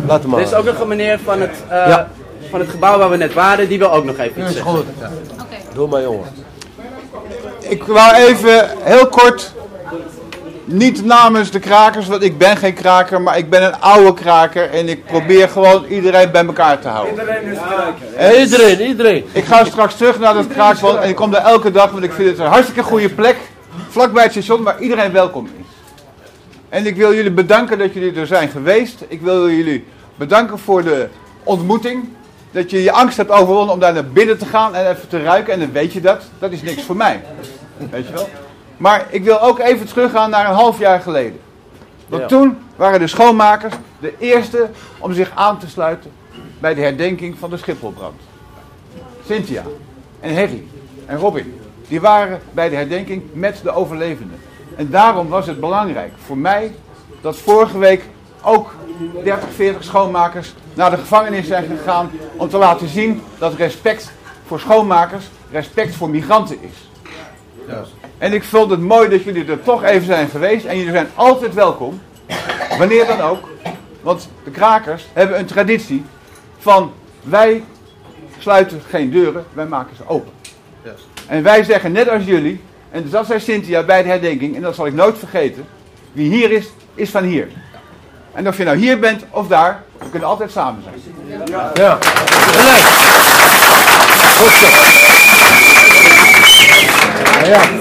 Laat hem maar. Er is ook nog een meneer van het gebouw waar we net waren, die wil ook nog even iets zeggen. Goed. Okay. Doe maar, jongen. Ik wou even heel kort, niet namens de krakers, want ik ben geen kraker, maar ik ben een oude kraker en ik probeer gewoon iedereen bij elkaar te houden. Iedereen. Ik ga straks terug naar dat kraakpand en ik kom daar elke dag, want ik vind het een hartstikke goede plek, vlakbij het station, waar iedereen welkom is. En ik wil jullie bedanken dat jullie er zijn geweest. Ik wil jullie bedanken voor de ontmoeting. Dat je je angst hebt overwonnen om daar naar binnen te gaan en even te ruiken. En dan weet je dat. Dat is niks voor mij. Weet je wel. Maar ik wil ook even teruggaan naar een half jaar geleden. Want toen waren de schoonmakers de eerste om zich aan te sluiten bij de herdenking van de Schipholbrand. Cynthia en Harry en Robin. Die waren bij de herdenking met de overlevenden. En daarom was het belangrijk voor mij dat vorige week ook 30, 40 schoonmakers naar de gevangenis zijn gegaan om te laten zien dat respect voor schoonmakers, respect voor migranten is. Ja. En ik vond het mooi dat jullie er toch even zijn geweest en jullie zijn altijd welkom, wanneer dan ook. Want de krakers hebben een traditie van wij sluiten geen deuren, wij maken ze open. Yes. En wij zeggen net als jullie, en dat zei Cynthia bij de herdenking, en dat zal ik nooit vergeten, wie hier is, is van hier. En of je nou hier bent of daar, we kunnen altijd samen zijn. Ja. Goed zo. Ja.